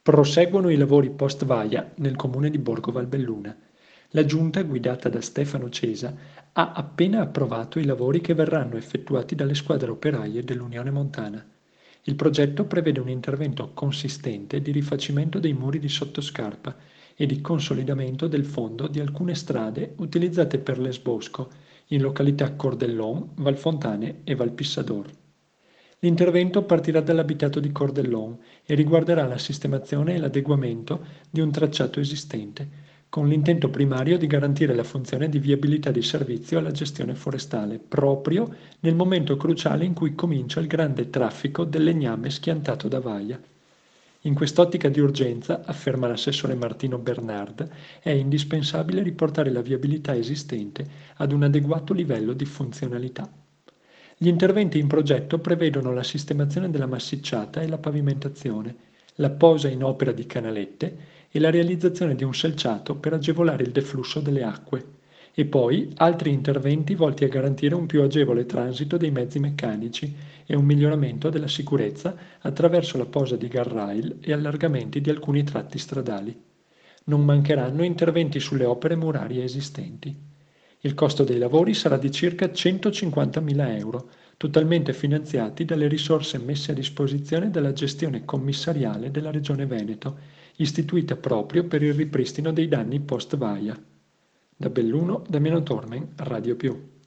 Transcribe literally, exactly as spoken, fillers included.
Proseguono i lavori post-vaia nel comune di Borgo Valbelluna. La giunta, guidata da Stefano Cesa, ha appena approvato i lavori che verranno effettuati dalle squadre operaie dell'Unione Montana. Il progetto prevede un intervento consistente di rifacimento dei muri di sottoscarpa e di consolidamento del fondo di alcune strade utilizzate per l'esbosco in località Cordellon, Valfontane e Valpissador. L'intervento partirà dall'abitato di Cordellon e riguarderà la sistemazione e l'adeguamento di un tracciato esistente, con l'intento primario di garantire la funzione di viabilità di servizio alla gestione forestale, proprio nel momento cruciale in cui comincia il grande traffico del legname schiantato da Vaia. In quest'ottica di urgenza, afferma l'assessore Martino Bernard, è indispensabile riportare la viabilità esistente ad un adeguato livello di funzionalità. Gli interventi in progetto prevedono la sistemazione della massicciata e la pavimentazione, la posa in opera di canalette e la realizzazione di un selciato per agevolare il deflusso delle acque, e poi altri interventi volti a garantire un più agevole transito dei mezzi meccanici e un miglioramento della sicurezza attraverso la posa di guardrail e allargamenti di alcuni tratti stradali. Non mancheranno interventi sulle opere murarie esistenti. Il costo dei lavori sarà di circa centocinquantamila euro, totalmente finanziati dalle risorse messe a disposizione dalla gestione commissariale della Regione Veneto, istituita proprio per il ripristino dei danni post-vaia. Da Belluno, Damiano Tormen, Radio Più.